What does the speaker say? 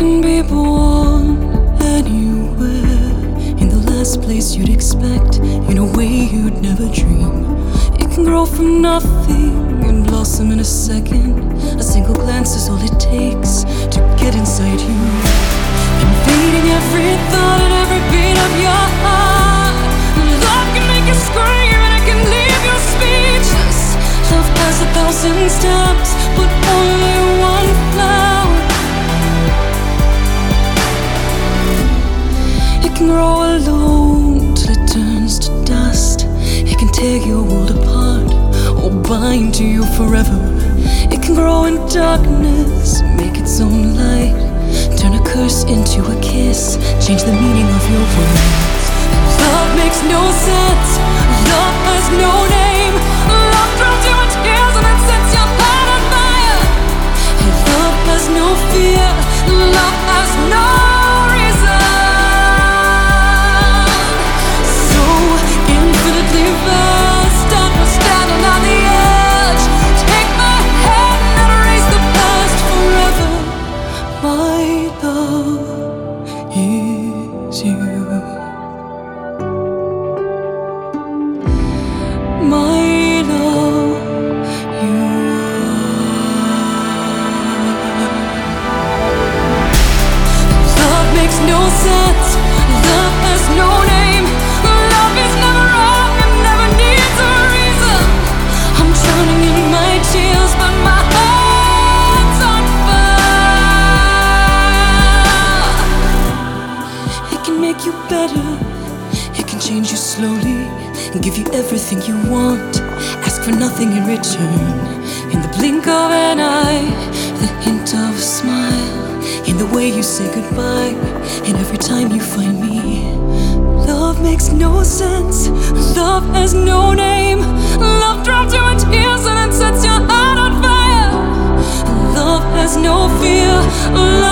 can be born anywhere, in the last place you'd expect, in a way you'd never dream. It can grow from nothing and blossom in a second. A single glance is all it takes to get inside you, invading every thought and every beat of your heart. Love can make you scream and it can leave you speechless. Love has 1,000 stems, but only one flower. It can grow alone till it turns to dust. It can tear your world apart or bind to you forever. It can grow in darkness, make its own light, turn a curse into a kiss, change the meaning of your words. Love makes no sense, love has no name. Love drowns you in tears and then sets your heart on fire. Love has no fear, love has no reason. So infinitely vast, I was standing on the edge. Take my hand and erase the past forever. My love is you. My love, you are. Love makes no sense, love has no name. Love is never wrong and never needs a reason. I'm drowning in my tears, but my heart's on fire. It can make you better, it can change you slowly and give you everything you want. Ask for nothing in return. In the blink of an eye, the hint of a smile, in the way you say goodbye, and every time you find me. Love makes no sense, love has no name. Love drops you in tears and then sets your heart on fire. Love has no fear,